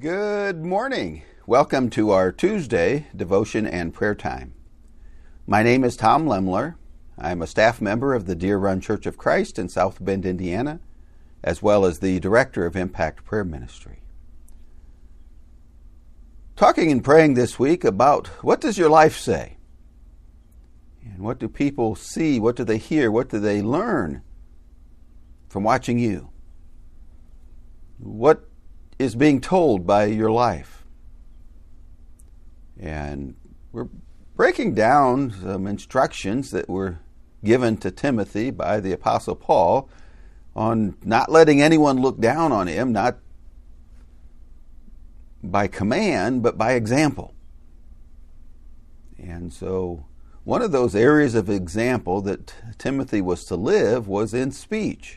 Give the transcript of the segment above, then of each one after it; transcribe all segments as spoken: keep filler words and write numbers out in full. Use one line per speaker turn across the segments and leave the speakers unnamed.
Good morning. Welcome to our Tuesday devotion and prayer time. My name is Tom Lemler. I'm a staff member of the Deer Run Church of Christ in South Bend, Indiana, as well as the director of Impact Prayer Ministry. Talking and praying this week about what does your life say? And what do people see? What do they hear? What do they learn from watching you? What is being told by your life? And we're breaking down some instructions that were given to Timothy by the Apostle Paul on not letting anyone look down on him, not by command, but by example. And so one of those areas of example that Timothy was to live was in speech.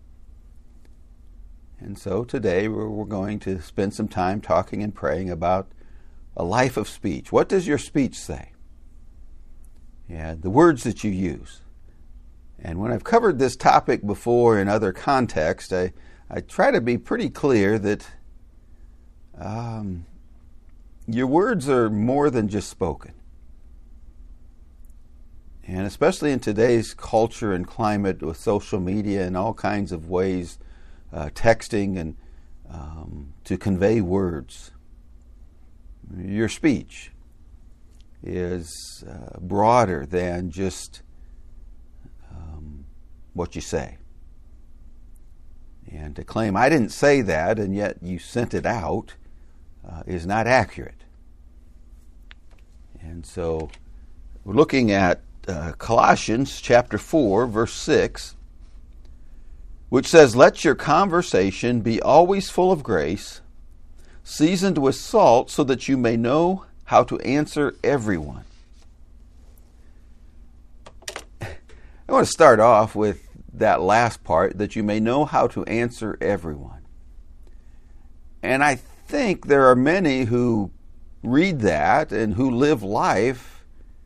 And so today we're going to spend some time talking and praying about a life of speech. What does your speech say? Yeah, the words that you use. And when I've covered this topic before in other contexts, I, I try to be pretty clear that um, your words are more than just spoken. And especially in today's culture and climate with social media and all kinds of ways, Uh, texting and um, to convey words. Your speech is uh, broader than just um, what you say. And to claim, I didn't say that, and yet you sent it out, uh, is not accurate. And so we're looking at uh, Colossians chapter four, verse six, which says, "Let your conversation be always full of grace, seasoned with salt, so that you may know how to answer everyone." I want to start off with that last part, that you may know how to answer everyone. And I think there are many who read that and who live life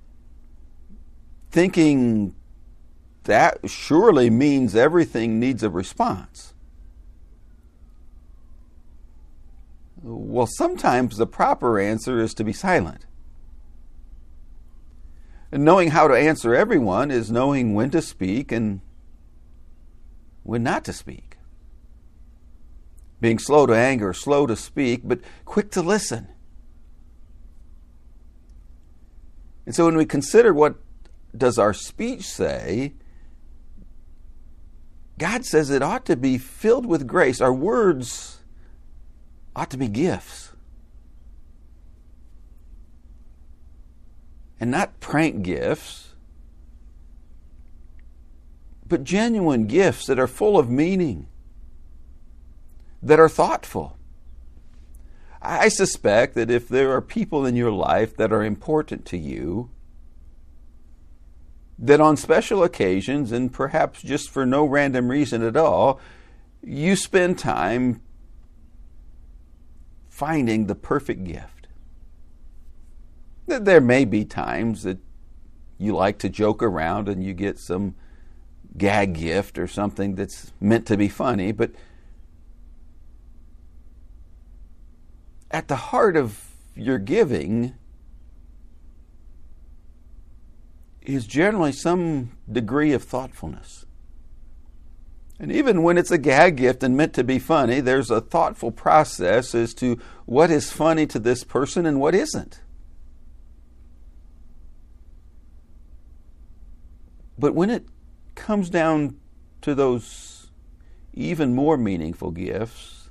thinking that surely means everything needs a response. Well, sometimes the proper answer is to be silent. And knowing how to answer everyone is knowing when to speak and when not to speak. Being slow to anger, slow to speak, but quick to listen. And so when we consider what does our speech say, God says it ought to be filled with grace. Our words ought to be gifts. And not prank gifts, but genuine gifts that are full of meaning, that are thoughtful. I suspect that if there are people in your life that are important to you, that on special occasions, and perhaps just for no random reason at all, you spend time finding the perfect gift. There may be times that you like to joke around and you get some gag gift or something that's meant to be funny, but at the heart of your giving is generally some degree of thoughtfulness. And even when it's a gag gift and meant to be funny, there's a thoughtful process as to what is funny to this person and what isn't. But when it comes down to those even more meaningful gifts,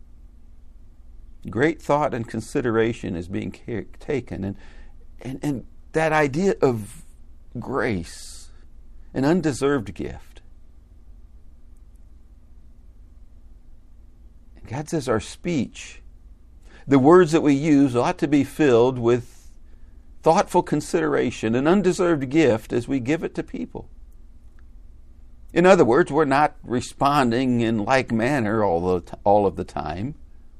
great thought and consideration is being taken. And, and, and that idea of grace, an undeserved gift. God says our speech, the words that we use, ought to be filled with thoughtful consideration, an undeserved gift as we give it to people. In other words, we're not responding in like manner all the all of the time.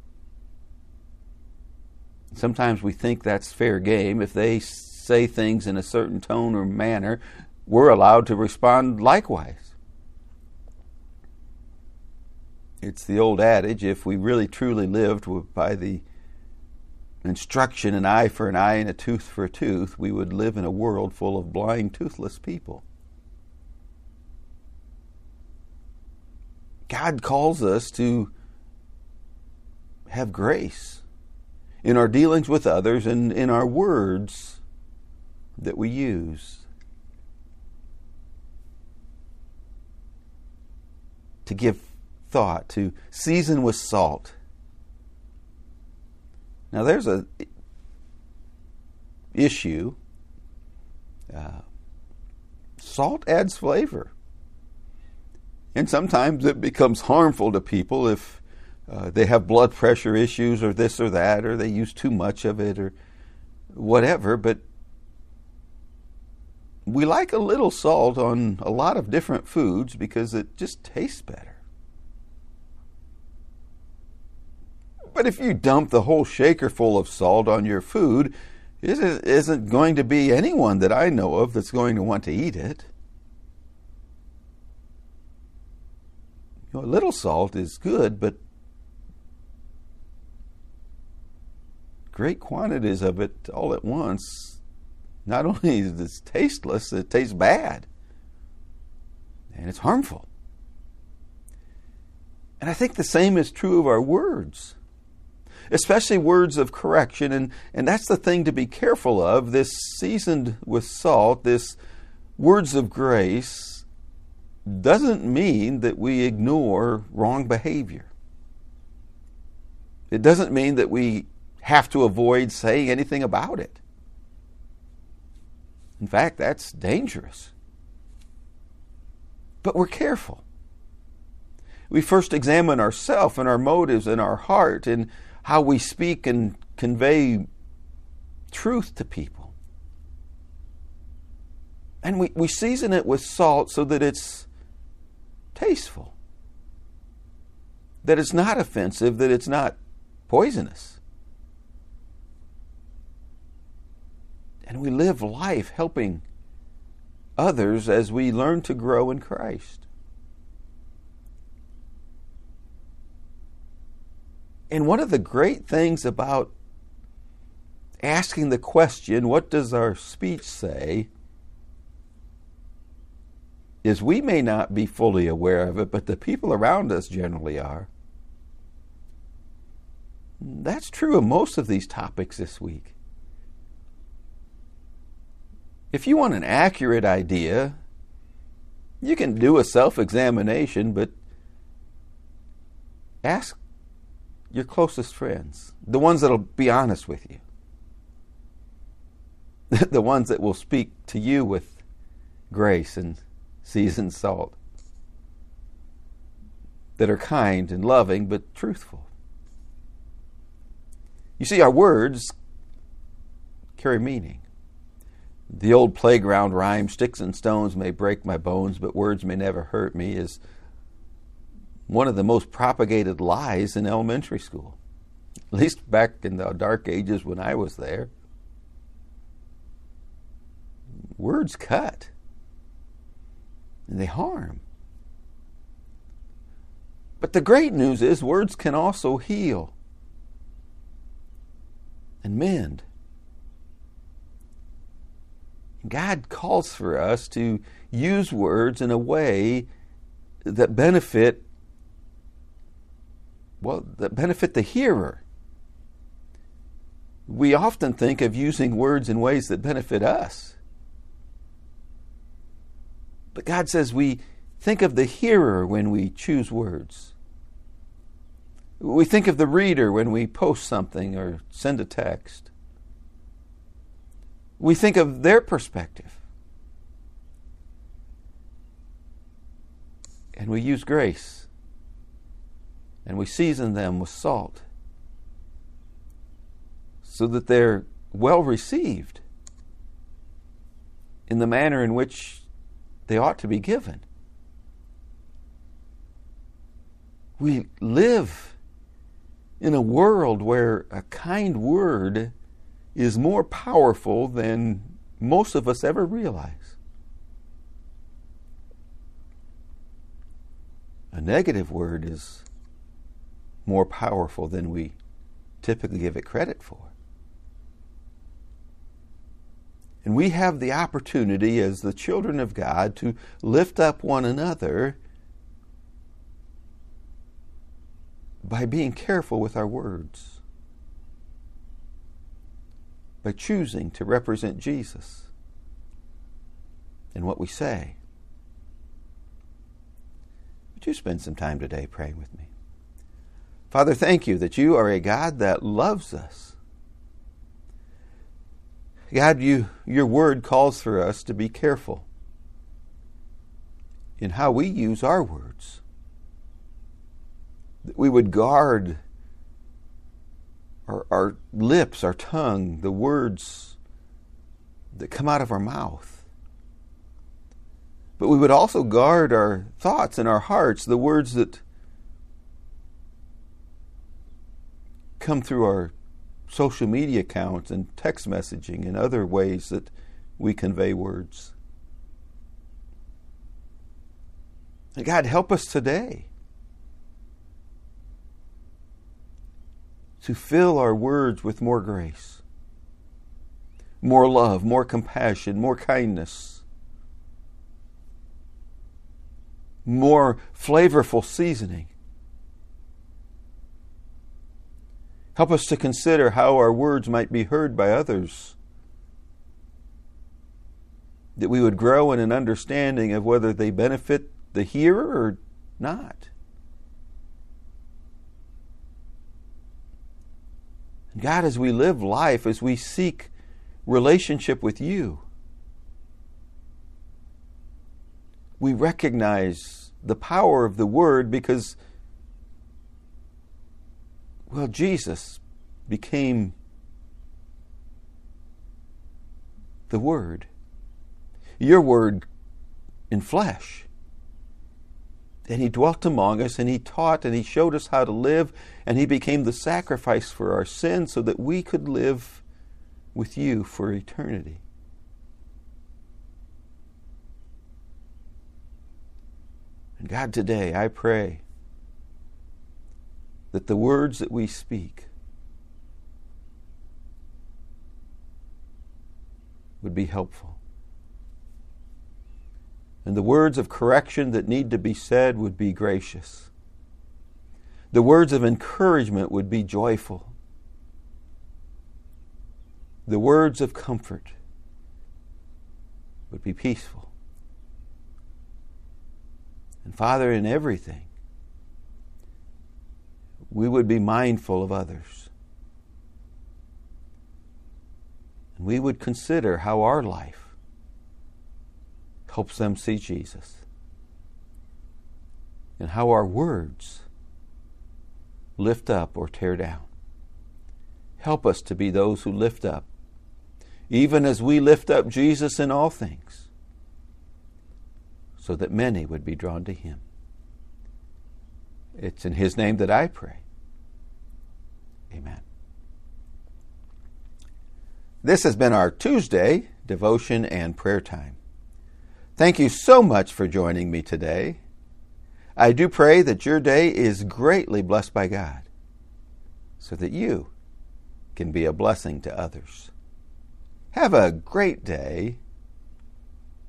Sometimes we think that's fair game. If they say things in a certain tone or manner, we're allowed to respond likewise. It's the old adage, if we really truly lived by the instruction, an eye for an eye and a tooth for a tooth, we would live in a world full of blind, toothless people. God calls us to have grace in our dealings with others and in our words that we use. To give thought, to season with salt. Now there's a issue. Uh, salt adds flavor. And sometimes it becomes harmful to people if uh, they have blood pressure issues or this or that, or they use too much of it or whatever. But we like a little salt on a lot of different foods because it just tastes better. But if you dump the whole shaker full of salt on your food, it isn't going to be anyone that I know of that's going to want to eat it. You know, a little salt is good, but great quantities of it all at once, not only is it tasteless, it tastes bad. And it's harmful. And I think the same is true of our words, especially words of correction. And, and that's the thing to be careful of, this seasoned with salt, this words of grace, doesn't mean that we ignore wrong behavior. It doesn't mean that we have to avoid saying anything about it. In fact, that's dangerous. But we're careful. We first examine ourselves and our motives and our heart and how we speak and convey truth to people. And we, we season it with salt so that it's tasteful, that it's not offensive, that it's not poisonous. And we live life helping others as we learn to grow in Christ. And one of the great things about asking the question, what does our speech say, is we may not be fully aware of it, but the people around us generally are. That's true of most of these topics this week. If you want an accurate idea, you can do a self-examination, but ask your closest friends, the ones that will be honest with you, the ones that will speak to you with grace and seasoned salt, that are kind and loving but truthful. You see, our words carry meaning. The old playground rhyme, sticks and stones may break my bones, but words may never hurt me, is one of the most propagated lies in elementary school, at least back in the dark ages when I was there. Words cut. And they harm. But the great news is words can also heal and mend. God calls for us to use words in a way that benefit, well, that benefit the hearer. We often think of using words in ways that benefit us. But God says we think of the hearer when we choose words. We think of the reader when we post something or send a text. We think of their perspective. And we use grace. And we season them with salt so that they're well received in the manner in which they ought to be given. We live in a world where a kind word is more powerful than most of us ever realize. A negative word is more powerful than we typically give it credit for. And we have the opportunity as the children of God to lift up one another by being careful with our words, by choosing to represent Jesus in what we say. Would you spend some time today praying with me? Father, thank you that you are a God that loves us. God, you, your word calls for us to be careful in how we use our words. That we would guard our, our lips, our tongue, the words that come out of our mouth. But we would also guard our thoughts and our hearts, the words that come through our social media accounts and text messaging and other ways that we convey words. And God, help us today to fill our words with more grace, more love, more compassion, more kindness, more flavorful seasoning. Help us to consider how our words might be heard by others, that we would grow in an understanding of whether they benefit the hearer or not. God, as we live life, as we seek relationship with you, we recognize the power of the Word because, well, Jesus became the Word. Your Word in flesh. And He dwelt among us, and He taught, and He showed us how to live, and He became the sacrifice for our sins so that we could live with you for eternity. And God, today I pray that the words that we speak would be helpful. And the words of correction that need to be said would be gracious. The words of encouragement would be joyful. The words of comfort would be peaceful. And Father, in everything, we would be mindful of others. And we would consider how our life helps them see Jesus. And how our words lift up or tear down. Help us to be those who lift up, even as we lift up Jesus in all things, so that many would be drawn to Him. It's in His name that I pray. Amen. This has been our Tuesday devotion and prayer time. Thank you so much for joining me today. I do pray that your day is greatly blessed by God, so that you can be a blessing to others. Have a great day,